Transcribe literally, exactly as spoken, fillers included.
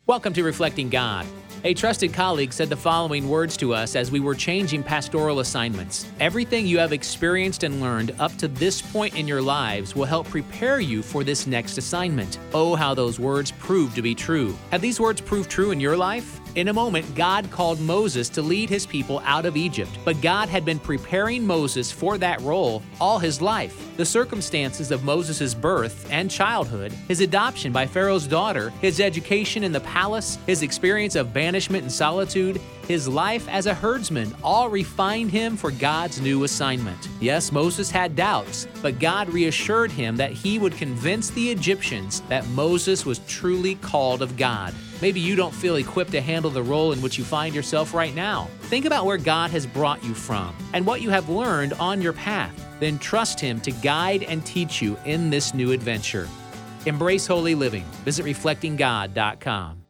Welcome to Reflecting God. A trusted colleague said the following words to us as we were changing pastoral assignments. Everything you have experienced and learned up to this point in your lives will help prepare you for this next assignment. Oh, how those words prove to be true. Have these words proved true in your life? In a moment, God called Moses to lead his people out of Egypt, but God had been preparing Moses for that role all his life. The circumstances of Moses' birth and childhood, his adoption by Pharaoh's daughter, his education in the palace, his experience of banishment and solitude, his life as a herdsman all refined him for God's new assignment. Yes, Moses had doubts, but God reassured him that he would convince the Egyptians that Moses was truly called of God. Maybe you don't feel equipped to handle the role in which you find yourself right now. Think about where God has brought you from and what you have learned on your path. Then trust Him to guide and teach you in this new adventure. Embrace holy living. Visit reflecting god dot com.